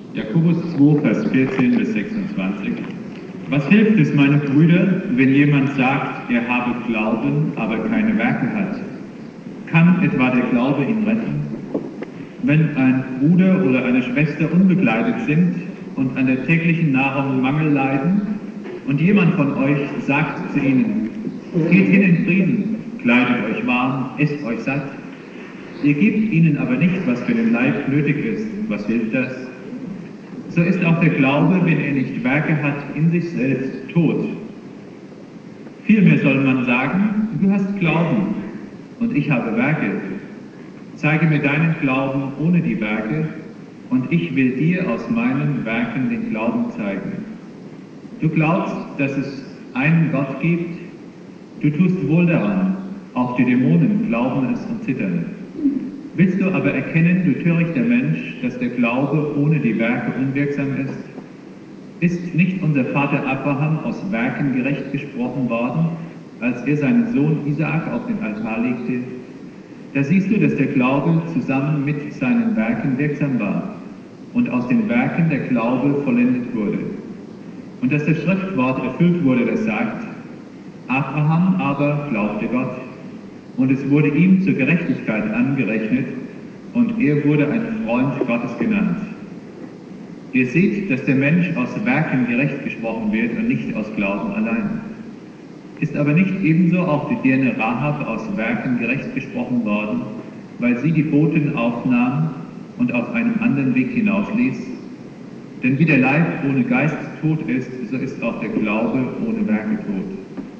Jakobus 2, Vers 14 bis 26. Was hilft es, meine Brüder, wenn jemand sagt, er habe Glauben, aber keine Werke hat? Kann etwa der Glaube ihn retten? Wenn ein Bruder oder eine Schwester unbekleidet sind und an der täglichen Nahrung Mangel leiden und jemand von euch sagt zu ihnen, geht hin in Frieden, kleidet euch warm, esst euch satt, ihr gebt ihnen aber nicht, was für den Leib nötig ist, was hilft das? So ist auch der Glaube, wenn er nicht Werke hat, in sich selbst tot. Vielmehr soll man sagen, du hast Glauben und ich habe Werke. Zeige mir deinen Glauben ohne die Werke und ich will dir aus meinen Werken den Glauben zeigen. Du glaubst, dass es einen Gott gibt, du tust wohl daran, auch die Dämonen glauben es und zittern. Willst du aber erkennen, du törichter Mensch, dass der Glaube ohne die Werke unwirksam ist? Ist nicht unser Vater Abraham aus Werken gerecht gesprochen worden, als er seinen Sohn Isaak auf den Altar legte? Da siehst du, dass der Glaube zusammen mit seinen Werken wirksam war und aus den Werken der Glaube vollendet wurde. Und dass das Schriftwort erfüllt wurde, das sagt, Abraham aber glaubte Gott. Und es wurde ihm zur Gerechtigkeit angerechnet, und er wurde ein Freund Gottes genannt. Ihr seht, dass der Mensch aus Werken gerecht gesprochen wird und nicht aus Glauben allein. Ist aber nicht ebenso auch die Dirne Rahab aus Werken gerecht gesprochen worden, weil sie die Boten aufnahm und auf einem anderen Weg hinausließ? Denn wie der Leib ohne Geist tot ist, so ist auch der Glaube ohne Werke tot.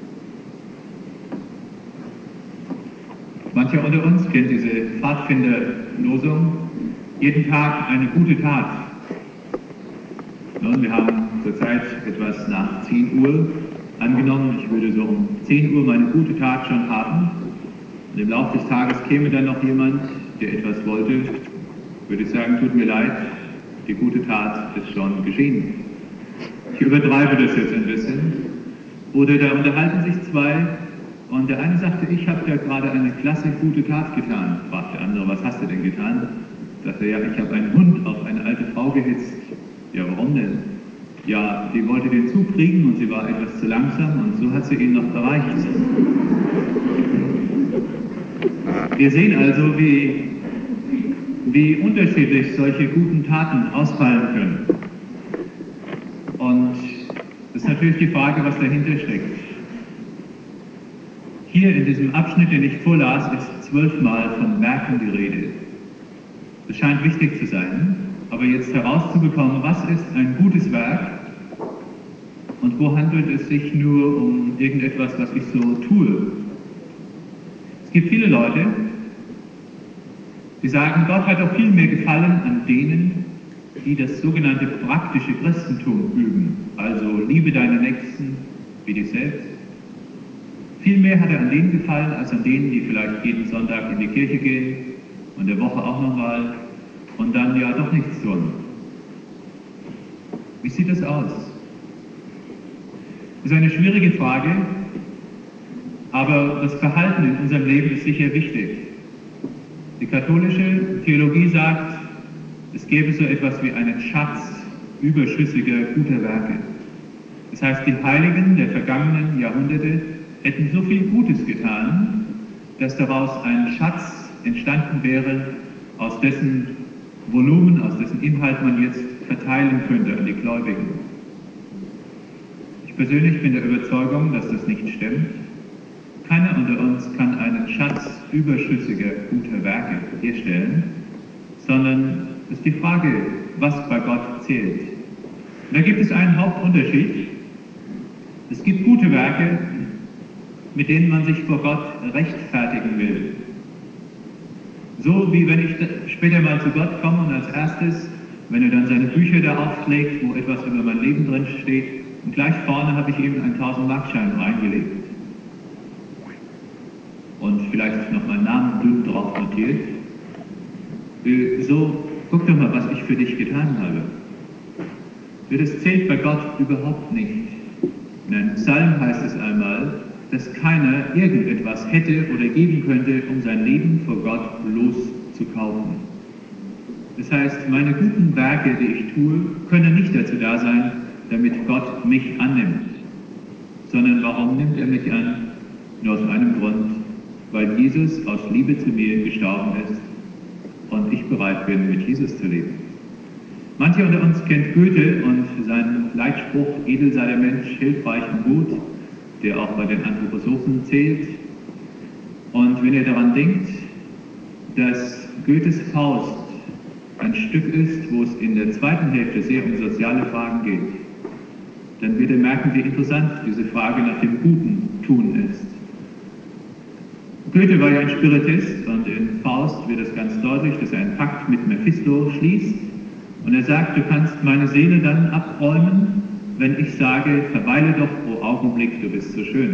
Mancher unter uns kennt diese Pfadfinderlosung, jeden Tag eine gute Tat. Nun, wir haben zurzeit etwas nach 10 Uhr angenommen, ich würde so um 10 Uhr meine gute Tat schon haben. Und im Laufe des Tages käme dann noch jemand, der etwas wollte, würde ich sagen, tut mir leid, die gute Tat ist schon geschehen. Ich übertreibe das jetzt ein bisschen. Oder da unterhalten sich zwei, und der eine sagte, ich habe da gerade eine klasse gute Tat getan. Fragt der andere, was hast du denn getan? Sagte er, ja, ich habe einen Hund auf eine alte Frau gehetzt. Ja, warum denn? Ja, die wollte den Zug kriegen und sie war etwas zu langsam und so hat sie ihn noch erreicht. Wir sehen also, wie unterschiedlich solche guten Taten ausfallen können. Und das ist natürlich die Frage, was dahinter steckt. Hier in diesem Abschnitt, den ich vorlas, ist 12-mal von Werken die Rede. Das scheint wichtig zu sein, aber jetzt herauszubekommen, was ist ein gutes Werk und wo handelt es sich nur um irgendetwas, was ich so tue. Es gibt viele Leute, die sagen, Gott hat doch viel mehr Gefallen an denen, die das sogenannte praktische Christentum üben, also liebe deine Nächsten wie dich selbst. Viel mehr hat er an denen gefallen, als an denen, die vielleicht jeden Sonntag in die Kirche gehen und der Woche auch nochmal und dann ja doch nichts tun. Wie sieht das aus? Das ist eine schwierige Frage, aber das Verhalten in unserem Leben ist sicher wichtig. Die katholische Theologie sagt, es gäbe so etwas wie einen Schatz überschüssiger guter Werke. Das heißt, die Heiligen der vergangenen Jahrhunderte hätten so viel Gutes getan, dass daraus ein Schatz entstanden wäre, aus dessen Volumen, aus dessen Inhalt man jetzt verteilen könnte an die Gläubigen. Ich persönlich bin der Überzeugung, dass das nicht stimmt. Keiner unter uns kann einen Schatz überschüssiger guter Werke herstellen, sondern es ist die Frage, was bei Gott zählt. Und da gibt es einen Hauptunterschied. Es gibt gute Werke, mit denen man sich vor Gott rechtfertigen will. So wie wenn ich später mal zu Gott komme und als erstes, wenn er dann seine Bücher da aufschlägt, wo etwas über mein Leben drin steht, und gleich vorne habe ich ihm einen 1000-Markschein reingelegt. Und vielleicht noch meinen Namen dünn drauf notiert. So, guck doch mal, was ich für dich getan habe. Das zählt bei Gott überhaupt nicht. In einem Psalm heißt es einmal, dass keiner irgendetwas hätte oder geben könnte, um sein Leben vor Gott loszukaufen. Das heißt, meine guten Werke, die ich tue, können nicht dazu da sein, damit Gott mich annimmt. Sondern warum nimmt er mich an? Nur aus einem Grund, weil Jesus aus Liebe zu mir gestorben ist und ich bereit bin, mit Jesus zu leben. Manche unter uns kennt Goethe und seinen Leitspruch, edel sei der Mensch, hilfreich und gut, der auch bei den Anthroposophen zählt. Und wenn ihr daran denkt, dass Goethes Faust ein Stück ist, wo es in der zweiten Hälfte sehr um soziale Fragen geht, dann wird ihr merken, wie interessant diese Frage nach dem guten Tun ist. Goethe war ja ein Spiritist und in Faust wird es ganz deutlich, dass er einen Pakt mit Mephisto schließt und er sagt, du kannst meine Seele dann abräumen, wenn ich sage, verweile doch pro Augenblick, du bist so schön.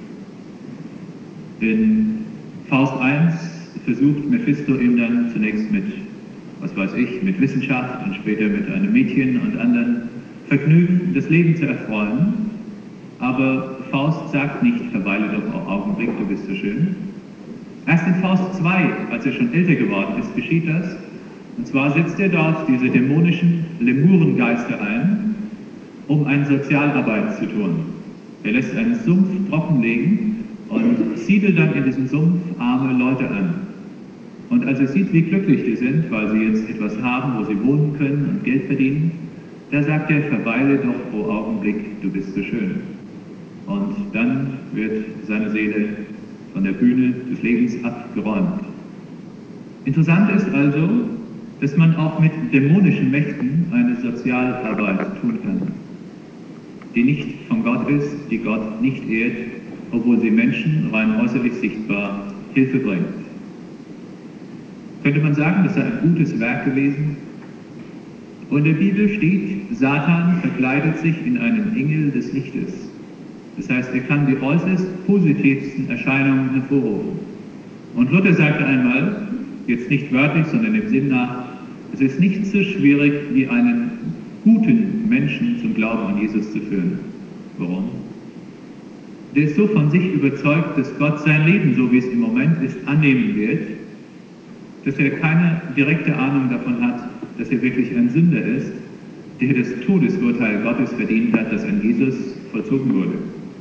In Faust 1 versucht Mephisto ihm dann zunächst mit, was weiß ich, mit Wissenschaft und später mit einem Mädchen und anderen Vergnügen das Leben zu erfreuen, aber Faust sagt nicht, verweile doch pro Augenblick, du bist so schön. Erst in Faust 2, als er schon älter geworden ist, geschieht das. Und zwar setzt er dort diese dämonischen Lemurengeister ein, um eine Sozialarbeit zu tun. Er lässt einen Sumpf trockenlegen und siedelt dann in diesem Sumpf arme Leute an. Und als er sieht, wie glücklich die sind, weil sie jetzt etwas haben, wo sie wohnen können und Geld verdienen, da sagt er, verweile doch pro Augenblick, du bist so schön. Und dann wird seine Seele von der Bühne des Lebens abgeräumt. Interessant ist also, dass man auch mit dämonischen Mächten eine Sozialarbeit tun kann, die nicht von Gott ist, die Gott nicht ehrt, obwohl sie Menschen rein äußerlich sichtbar Hilfe bringt. Könnte man sagen, das sei ein gutes Werk gewesen? Und in der Bibel steht, Satan verkleidet sich in einen Engel des Lichtes. Das heißt, er kann die äußerst positivsten Erscheinungen hervorrufen. Und Luther sagte einmal, jetzt nicht wörtlich, sondern im Sinn nach, es ist nicht so schwierig, wie einen guten Menschen zum Glauben an Jesus zu führen. Warum? Der ist so von sich überzeugt, dass Gott sein Leben, so wie es im Moment ist, annehmen wird, dass er keine direkte Ahnung davon hat, dass er wirklich ein Sünder ist, der das Todesurteil Gottes verdient hat, das an Jesus vollzogen wurde.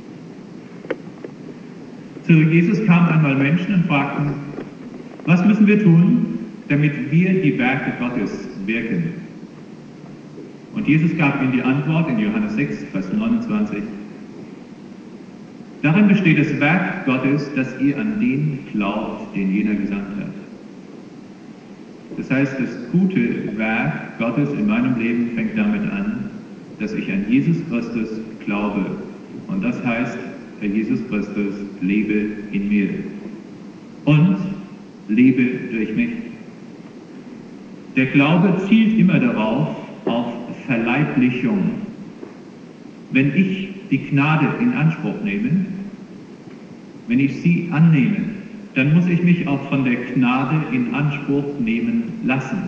Zu Jesus kamen einmal Menschen und fragten, was müssen wir tun, damit wir die Werke Gottes wirken? Und Jesus gab ihnen die Antwort in Johannes 6, Vers 29. Darin besteht das Werk Gottes, dass ihr an den glaubt, den jener gesandt hat. Das heißt, das gute Werk Gottes in meinem Leben fängt damit an, dass ich an Jesus Christus glaube. Und das heißt, Herr Jesus Christus lebe in mir und lebe durch mich. Der Glaube zielt immer darauf, auf Verleiblichung. Wenn ich die Gnade in Anspruch nehme, wenn ich sie annehme, dann muss ich mich auch von der Gnade in Anspruch nehmen lassen.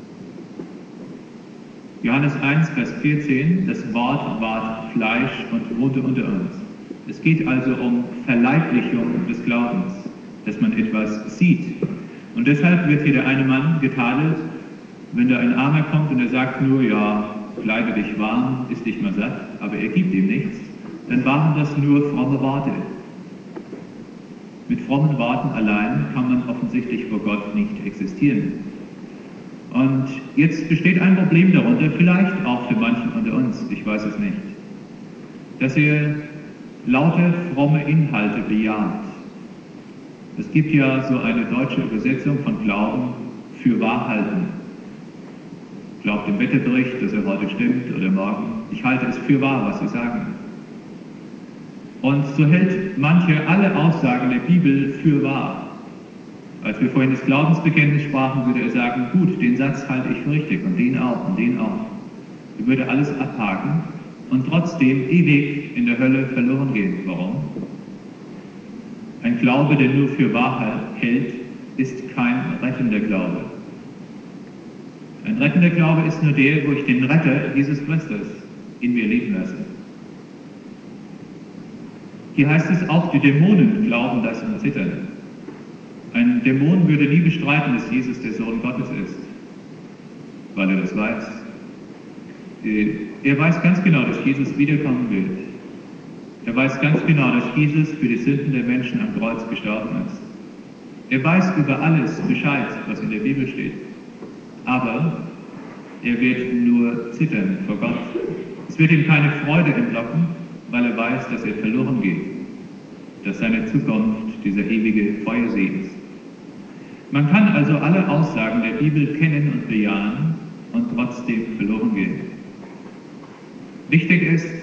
Johannes 1, Vers 14, das Wort ward Fleisch und wohnte unter uns. Es geht also um Verleiblichung des Glaubens, dass man etwas sieht. Und deshalb wird hier der eine Mann getadelt, wenn da ein Armer kommt und er sagt nur, ja, kleide dich warm, iss dich mal satt, aber er gibt ihm nichts, dann waren das nur fromme Worte. Mit frommen Worten allein kann man offensichtlich vor Gott nicht existieren. Und jetzt besteht ein Problem darunter, vielleicht auch für manchen unter uns, ich weiß es nicht, dass ihr lauter fromme Inhalte bejaht. Es gibt ja so eine deutsche Übersetzung von Glauben für Wahrhalten. Glaubt dem Wetterbericht, dass er heute stimmt oder morgen. Ich halte es für wahr, was sie sagen. Und so hält manche alle Aussagen der Bibel für wahr. Als wir vorhin das Glaubensbekenntnis sprachen, würde er sagen, gut, den Satz halte ich für richtig und den auch und den auch. Er würde alles abhaken und trotzdem ewig in der Hölle verloren gehen. Warum? Ein Glaube, der nur für Wahrheit hält, ist kein rettender Glaube. Ein rettender Glaube ist nur der, wo ich den Retter, Jesus Christus, in mir leben lasse. Hier heißt es auch, die Dämonen glauben das und zittern. Ein Dämon würde nie bestreiten, dass Jesus der Sohn Gottes ist. weil er das weiß. Er weiß ganz genau, dass Jesus wiederkommen wird. Er weiß ganz genau, dass Jesus für die Sünden der Menschen am Kreuz gestorben ist. Er weiß über alles Bescheid, was in der Bibel steht. Aber er wird nur zittern vor Gott. Es wird ihm keine Freude entlocken, weil er weiß, dass er verloren geht, dass seine Zukunft dieser ewige Feuersee ist. Man kann also alle Aussagen der Bibel kennen und bejahen und trotzdem verloren gehen. Wichtig ist,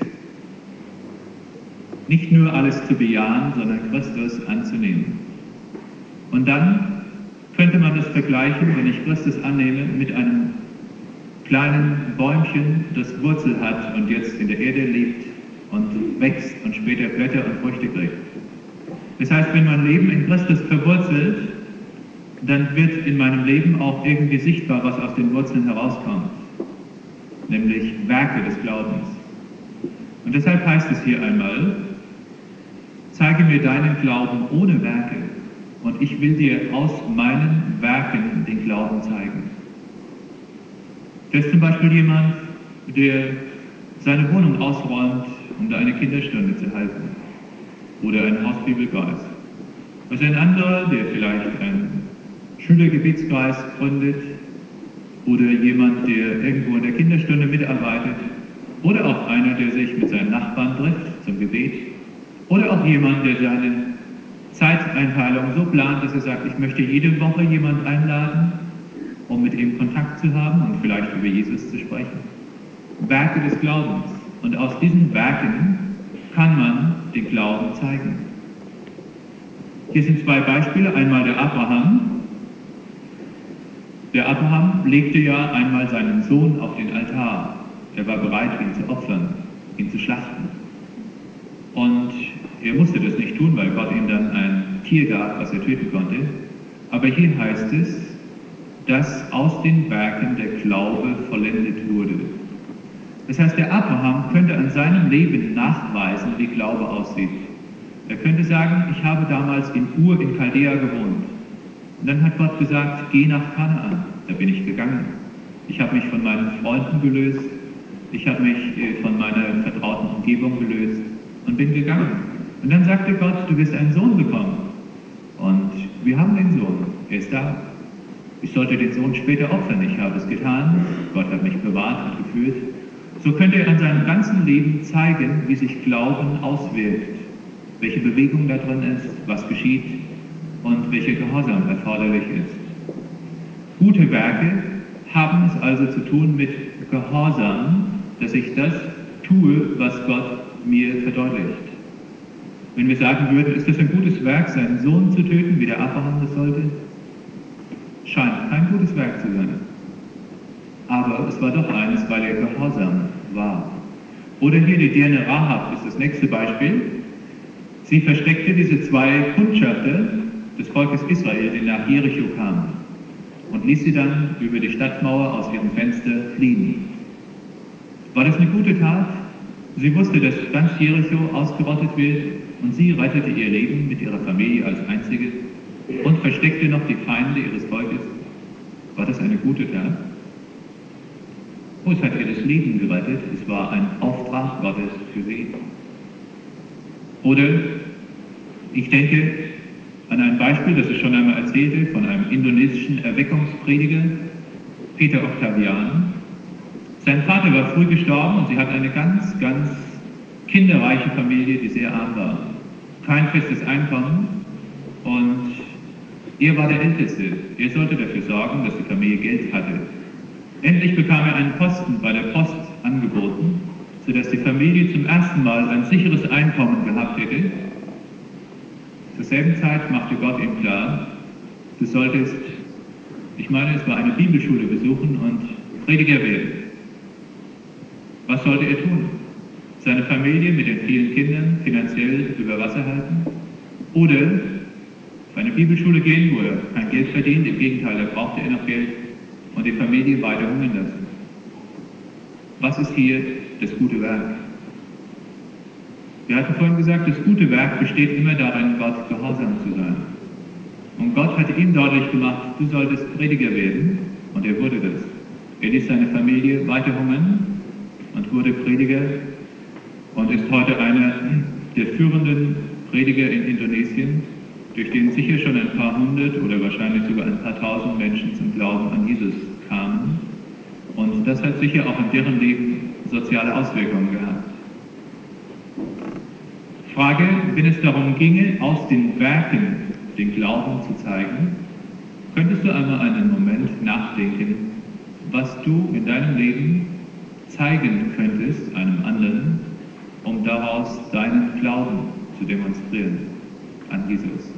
nicht nur alles zu bejahen, sondern Christus anzunehmen. Und dann könnte man das vergleichen, wenn ich Christus annehme, mit einem kleinen Bäumchen, das Wurzel hat und jetzt in der Erde lebt und wächst und später Blätter und Früchte kriegt. Das heißt, wenn mein Leben in Christus verwurzelt, dann wird in meinem Leben auch irgendwie sichtbar, was aus den Wurzeln herauskommt, nämlich Werke des Glaubens. Und deshalb heißt es hier einmal, zeige mir deinen Glauben ohne Werke und ich will dir aus meinen Werken den Glauben zeigen. Das ist zum Beispiel jemand, der seine Wohnung ausräumt, um da eine Kinderstunde zu halten oder einen Hausbibelkreis. Also ein anderer, der vielleicht einen Schülergebetskreis gründet oder jemand, der irgendwo in der Kinderstunde mitarbeitet oder auch einer, der sich mit seinen Nachbarn trifft zum Gebet oder auch jemand, der seine Zeiteinteilung so plant, dass er sagt, ich möchte jede Woche jemanden einladen, um mit ihm Kontakt zu haben und vielleicht über Jesus zu sprechen. Werke des Glaubens. Und aus diesen Werken kann man den Glauben zeigen. Hier sind zwei Beispiele. Einmal der Abraham. Der Abraham legte ja einmal seinen Sohn auf den Altar. Er war bereit, ihn zu opfern, ihn zu schlachten. Und er musste das nicht tun, weil Gott ihm dann ein Tier gab, was er töten konnte. Aber hier heißt es, dass aus den Werken der Glaube vollendet wurde. Das heißt, der Abraham könnte an seinem Leben nachweisen, wie Glaube aussieht. Er könnte sagen, ich habe damals in Ur in Chaldea gewohnt. Und dann hat Gott gesagt, geh nach Kanaan. Da bin ich gegangen. Ich habe mich von meinen Freunden gelöst. Ich habe mich von meiner vertrauten Umgebung gelöst und bin gegangen. Und dann sagte Gott, du wirst einen Sohn bekommen. Und wir haben den Sohn. Er ist da. Ich sollte den Sohn später opfern. Ich habe es getan. Gott hat mich bewahrt und geführt. So könnte er an seinem ganzen Leben zeigen, wie sich Glauben auswirkt, welche Bewegung da drin ist, was geschieht und welcher Gehorsam erforderlich ist. Gute Werke haben es also zu tun mit Gehorsam, dass ich das tue, was Gott mir verdeutlicht. Wenn wir sagen würden, ist das ein gutes Werk, seinen Sohn zu töten, wie der Abraham das sollte? Scheint kein gutes Werk zu sein. Aber es war doch eines, weil er gehorsam war. Oder hier die Dirne Rahab ist das nächste Beispiel. Sie versteckte diese zwei Kundschafter des Volkes Israel, die nach Jericho kamen, und ließ sie dann über die Stadtmauer aus ihrem Fenster fliehen. War das eine gute Tat? Sie wusste, dass ganz Jericho ausgerottet wird und sie rettete ihr Leben mit ihrer Familie als Einzige und versteckte noch die Feinde ihres Volkes. War das eine gute Tat? Oh, es hat ihr das Leben gerettet. Es war ein Auftrag Gottes für sie. Oder ich denke an ein Beispiel, das ich schon einmal erzählte, von einem indonesischen Erweckungsprediger, Peter Octavian. Sein Vater war früh gestorben und sie hat eine ganz, ganz kinderreiche Familie, die sehr arm war. Kein festes Einkommen und er war der Älteste. Er sollte dafür sorgen, dass die Familie Geld hatte. Endlich bekam er einen Posten bei der Post angeboten, sodass die Familie zum ersten Mal ein sicheres Einkommen gehabt hätte. Zur selben Zeit machte Gott ihm klar, du solltest, ich meine, es war eine Bibelschule besuchen und Prediger werden. Was sollte er tun? Seine Familie mit den vielen Kindern finanziell über Wasser halten? Oder auf eine Bibelschule gehen, wo er kein Geld verdient, im Gegenteil, da brauchte er noch Geld und die Familie weiter hungern lassen. Was ist hier das gute Werk? Wir hatten vorhin gesagt, das gute Werk besteht immer darin, Gott gehorsam zu sein. Und Gott hatte ihm deutlich gemacht, du solltest Prediger werden, und er wurde das. Er ließ seine Familie weiter hungern und wurde Prediger und ist heute einer der führenden Prediger in Indonesien, durch den sicher schon ein paar hundert oder wahrscheinlich sogar ein paar tausend Menschen zum Glauben an Jesus kamen. Und das hat sicher auch in deren Leben soziale Auswirkungen gehabt. Frage, wenn es darum ginge, aus den Werken den Glauben zu zeigen, könntest du einmal einen Moment nachdenken, was du in deinem Leben zeigen könntest einem anderen, um daraus deinen Glauben zu demonstrieren an Jesus.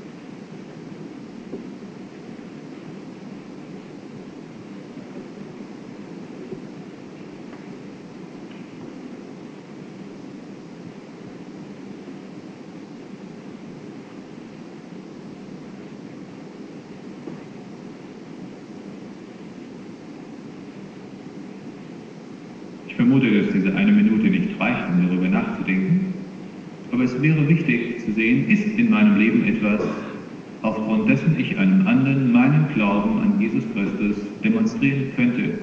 Ich vermute, dass diese eine Minute nicht reicht, um darüber nachzudenken. Aber es wäre wichtig zu sehen, ist in meinem Leben etwas, aufgrund dessen ich einem anderen meinen Glauben an Jesus Christus demonstrieren könnte.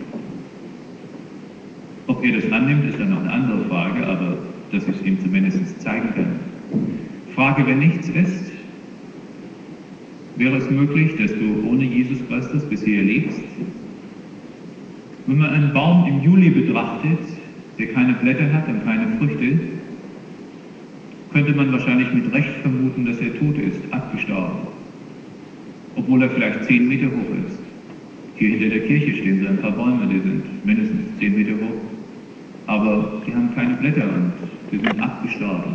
Ob er das annimmt, ist dann noch eine andere Frage, aber dass ich es ihm zumindest zeigen kann. Frage, wenn nichts ist, wäre es möglich, dass du ohne Jesus Christus bisher lebst? Wenn man einen Baum im Juli betrachtet, der keine Blätter hat und keine Früchte, könnte man wahrscheinlich mit Recht vermuten, dass er tot ist, abgestorben, obwohl er vielleicht 10 Meter hoch ist. Hier hinter der Kirche stehen so ein paar Bäume, die sind mindestens 10 Meter hoch, aber die haben keine Blätter und die sind abgestorben.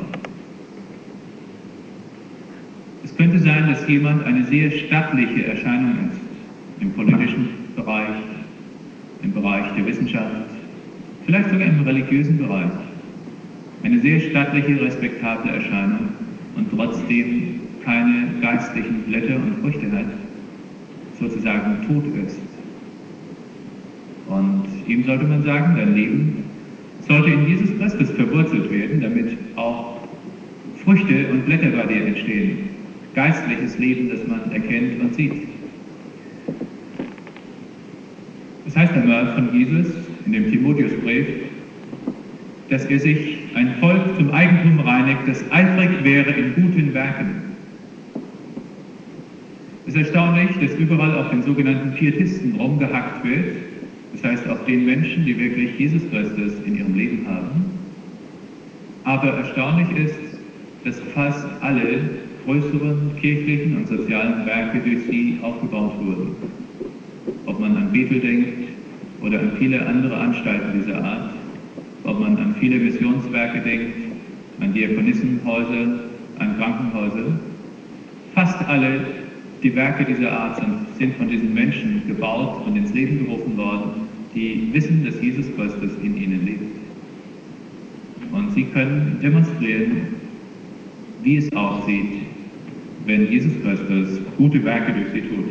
Es könnte sein, dass jemand eine sehr stattliche Erscheinung ist, im politischen Bereich, im Bereich der Wissenschaft, vielleicht sogar im religiösen Bereich. Eine sehr stattliche, respektable Erscheinung und trotzdem keine geistlichen Blätter und Früchte hat, sozusagen tot ist. Und ihm sollte man sagen, dein Leben sollte in Jesus Christus verwurzelt werden, damit auch Früchte und Blätter bei dir entstehen. Geistliches Leben, das man erkennt und sieht. Das heißt einmal von Jesus in dem Timotheusbrief, dass er sich ein Volk zum Eigentum reinigt, das eifrig wäre in guten Werken. Es ist erstaunlich, dass überall auf den sogenannten Pietisten rumgehackt wird, das heißt auf den Menschen, die wirklich Jesus Christus in ihrem Leben haben. Aber erstaunlich ist, dass fast alle größeren kirchlichen und sozialen Werke durch sie aufgebaut wurden. Ob man an Bethel denkt oder an viele andere Anstalten dieser Art, ob man an viele Missionswerke denkt, an Diakonissenhäuser, an Krankenhäuser. Fast alle die Werke dieser Art sind von diesen Menschen gebaut und ins Leben gerufen worden, die wissen, dass Jesus Christus in ihnen lebt. Und sie können demonstrieren, wie es aussieht, wenn Jesus Christus gute Werke durch sie tut.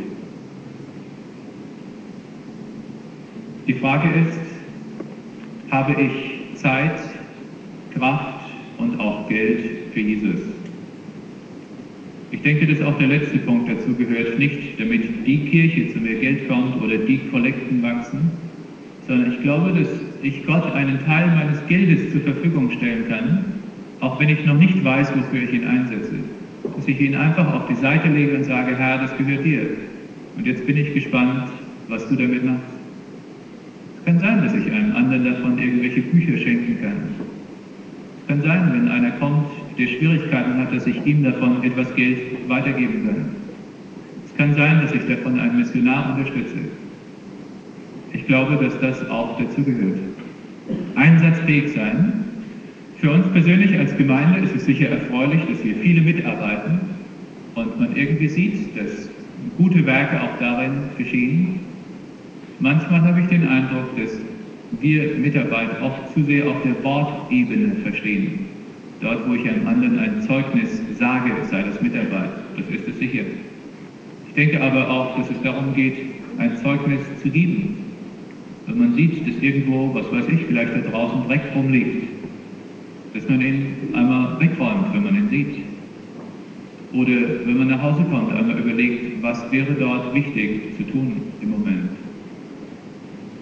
Die Frage ist, habe ich Zeit, Kraft und auch Geld für Jesus? Ich denke, dass auch der letzte Punkt dazu gehört, nicht damit die Kirche zu mehr Geld kommt oder die Kollekten wachsen, sondern ich glaube, dass ich Gott einen Teil meines Geldes zur Verfügung stellen kann, auch wenn ich noch nicht weiß, wofür ich ihn einsetze. Dass ich ihn einfach auf die Seite lege und sage, Herr, das gehört dir. Und jetzt bin ich gespannt, was du damit machst. Es kann sein, dass ich einem anderen davon irgendwelche Bücher schenken kann. Es kann sein, wenn einer kommt, der Schwierigkeiten hat, dass ich ihm davon etwas Geld weitergeben kann. Es kann sein, dass ich davon einen Missionar unterstütze. Ich glaube, dass das auch dazugehört. Einsatzfähig sein. Für uns persönlich als Gemeinde ist es sicher erfreulich, dass hier viele mitarbeiten und man irgendwie sieht, dass gute Werke auch darin geschehen. Manchmal habe ich den Eindruck, dass wir Mitarbeit oft zu sehr auf der Wortebene verstehen. Dort, wo ich einem anderen ein Zeugnis sage, sei das Mitarbeit. Das ist es sicher. Ich denke aber auch, dass es darum geht, ein Zeugnis zu geben. Wenn man sieht, dass irgendwo, was weiß ich, vielleicht da draußen Dreck rumliegt, dass man ihn einmal wegräumt, wenn man ihn sieht. Oder wenn man nach Hause kommt, einmal überlegt, was wäre dort wichtig zu tun im Moment.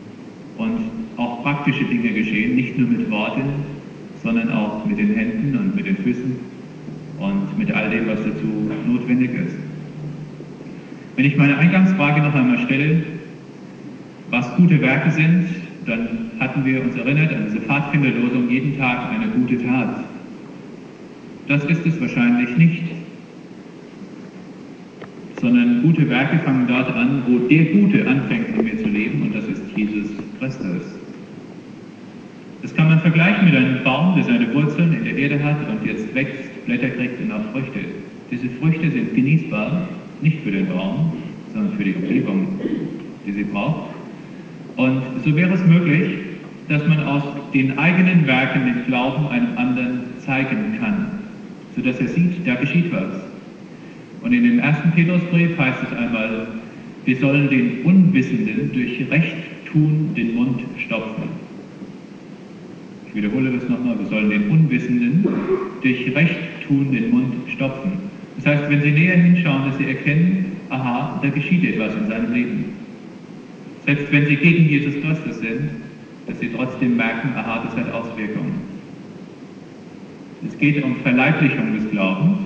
praktische Dinge geschehen, nicht nur mit Worten, sondern auch mit den Händen und mit den Füßen und mit all dem, was dazu notwendig ist. Wenn ich meine Eingangsfrage noch einmal stelle, was gute Werke sind, dann hatten wir uns erinnert an diese Pfadfinderlosung, jeden Tag eine gute Tat. Das ist es wahrscheinlich nicht, sondern gute Werke fangen dort an, wo der Gute anfängt, in mir zu leben, und das ist Jesus Christus. Das kann man vergleichen mit einem Baum, der seine Wurzeln in der Erde hat und jetzt wächst, Blätter kriegt und auch Früchte. Diese Früchte sind genießbar, nicht für den Baum, sondern für die Umgebung, die sie braucht. Und so wäre es möglich, dass man aus den eigenen Werken den Glauben einem anderen zeigen kann, sodass er sieht, da geschieht was. Und in dem 1. Petrusbrief heißt es einmal, wir sollen den Unwissenden durch Rechttun den Mund stopfen. Ich wiederhole das nochmal, wir sollen den Unwissenden durch Rechttun den Mund stopfen. Das heißt, wenn sie näher hinschauen, dass sie erkennen, aha, da geschieht etwas in seinem Leben. Selbst wenn sie gegen Jesus Christus sind, dass sie trotzdem merken, aha, das hat Auswirkungen. Es geht um Verleiblichung des Glaubens.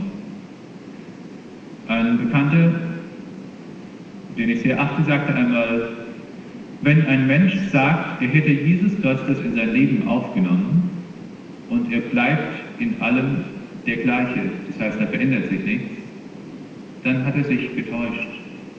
Ein Bekannter, den ich sehr achte, sagte einmal, wenn ein Mensch sagt, er hätte Jesus Christus in sein Leben aufgenommen und er bleibt in allem der Gleiche, das heißt, er verändert sich nichts, dann hat er sich getäuscht.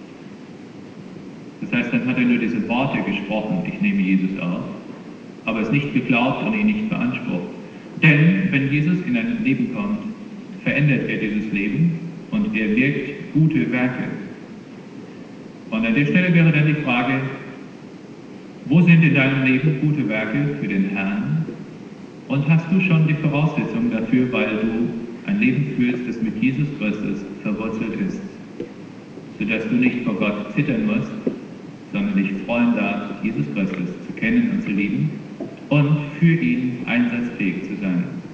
Das heißt, dann hat er nur diese Worte gesprochen, ich nehme Jesus auf, aber es nicht geglaubt und ihn nicht beansprucht. Denn wenn Jesus in ein Leben kommt, verändert er dieses Leben und er wirkt gute Werke. Und an der Stelle wäre dann die Frage, wo sind in deinem Leben gute Werke für den Herrn? Und hast du schon die Voraussetzungen dafür, weil du ein Leben führst, das mit Jesus Christus verwurzelt ist, sodass du nicht vor Gott zittern musst, sondern dich freuen darfst, Jesus Christus zu kennen und zu lieben und für ihn einsatzfähig zu sein.